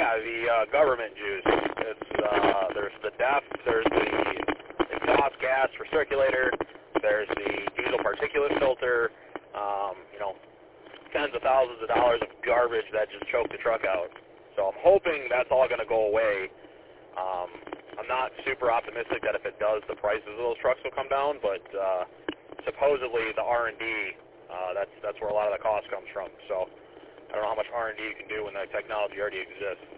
Yeah, the government juice. It's there's the DEF, there's the exhaust gas recirculator, there's the diesel particulate filter. Tens of thousands of dollars of garbage that just choke the truck out. So I'm hoping that's all going to go away. I'm not super optimistic that if it does, the prices of those trucks will come down, but supposedly the R&D, that's where a lot of the cost comes from. So I don't know how much R&D you can do when that technology already exists.